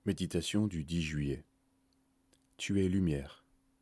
Méditation du 10 juillet. Tu es lumière.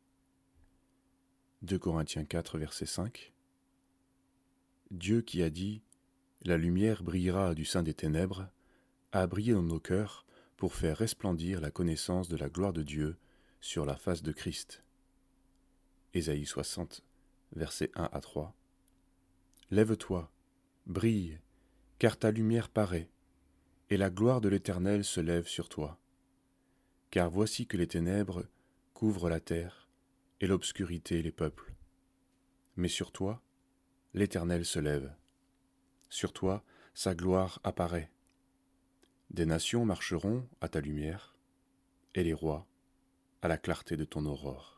2 Corinthiens 4, verset 5. Dieu qui a dit « La lumière brillera du sein des ténèbres » a brillé dans nos cœurs pour faire resplendir la connaissance de la gloire de Dieu sur la face de Christ. Ésaïe 60, versets 1 à 3. Lève-toi, brille, car ta lumière paraît, et la gloire de l'Éternel se lève sur toi. Car voici que les ténèbres couvrent la terre, et l'obscurité les peuples. Mais sur toi, l'Éternel se lève. Sur toi, sa gloire apparaît. Des nations marcheront à ta lumière, et les rois à la clarté de ton aurore.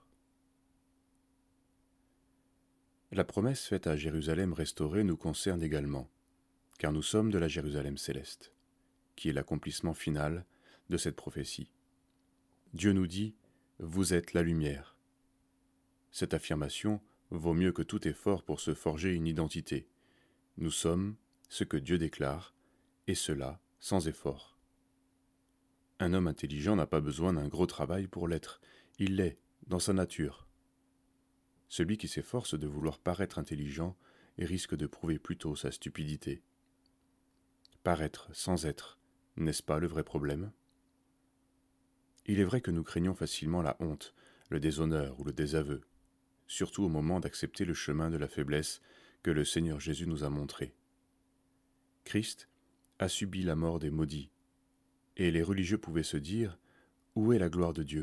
La promesse faite à Jérusalem restaurée nous concerne également, car nous sommes de la Jérusalem céleste, qui est l'accomplissement final de cette prophétie. Dieu nous dit « Vous êtes la lumière ». Cette affirmation vaut mieux que tout effort pour se forger une identité. Nous sommes ce que Dieu déclare, et cela sans effort. Un homme intelligent n'a pas besoin d'un gros travail pour l'être, il l'est, dans sa nature. Celui qui s'efforce de vouloir paraître intelligent risque de prouver plutôt sa stupidité. Paraître sans être, n'est-ce pas le vrai problème ? Il est vrai que nous craignons facilement la honte, le déshonneur ou le désaveu, surtout au moment d'accepter le chemin de la faiblesse que le Seigneur Jésus nous a montré. Christ a subi la mort des maudits, et les religieux pouvaient se dire « Où est la gloire de Dieu ?»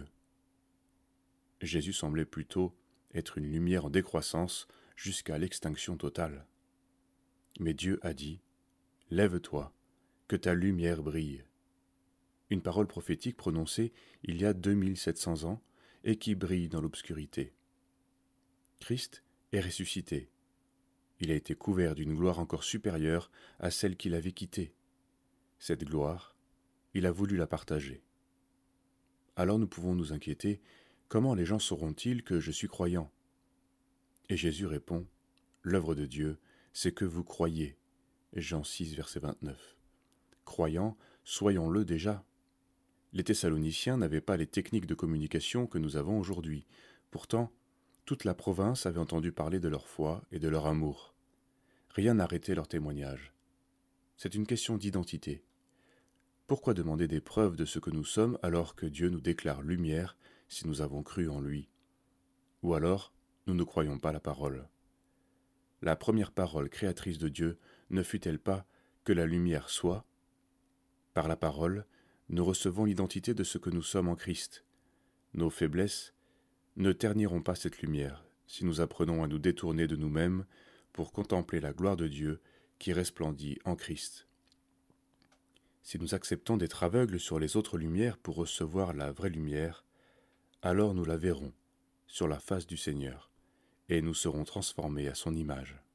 Jésus semblait plutôt être une lumière en décroissance jusqu'à l'extinction totale. Mais Dieu a dit « Lève-toi, que ta lumière brille ». Une parole prophétique prononcée il y a 2700 ans et qui brille dans l'obscurité. Christ est ressuscité. Il a été couvert d'une gloire encore supérieure à celle qu'il avait quittée. Cette gloire, il a voulu la partager. Alors nous pouvons nous inquiéter, comment les gens sauront-ils que je suis croyant ? Et Jésus répond, l'œuvre de Dieu, c'est que vous croyez. Jean 6, verset 29. Croyants, soyons-le déjà. Les Thessaloniciens n'avaient pas les techniques de communication que nous avons aujourd'hui. Pourtant, toute la province avait entendu parler de leur foi et de leur amour. Rien n'arrêtait leur témoignage. C'est une question d'identité. Pourquoi demander des preuves de ce que nous sommes alors que Dieu nous déclare lumière si nous avons cru en lui ? Ou alors, nous ne croyons pas la parole. La première parole créatrice de Dieu ne fut-elle pas que la lumière soit ? Par la parole, nous recevons l'identité de ce que nous sommes en Christ. Nos faiblesses ne terniront pas cette lumière si nous apprenons à nous détourner de nous-mêmes pour contempler la gloire de Dieu qui resplendit en Christ. Si nous acceptons d'être aveugles sur les autres lumières pour recevoir la vraie lumière, alors nous la verrons sur la face du Seigneur, et nous serons transformés à son image.